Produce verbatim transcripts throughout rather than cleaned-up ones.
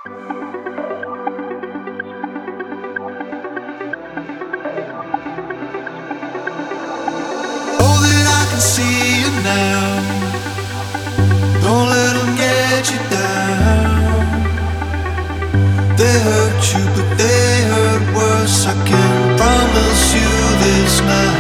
Oh, that I can see you now. Don't let them get you down. They hurt you, but they hurt worse. I can promise you this now.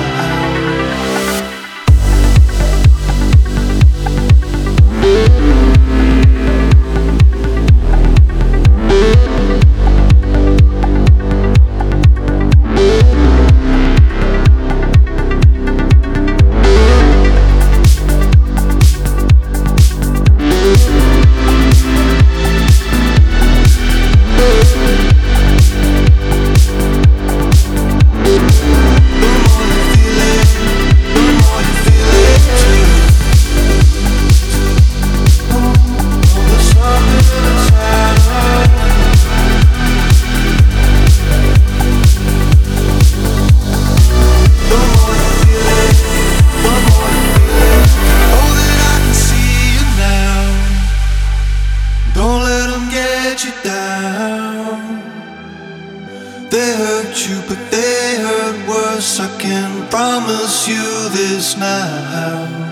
They hurt you, but they hurt worse. I can promise you this now.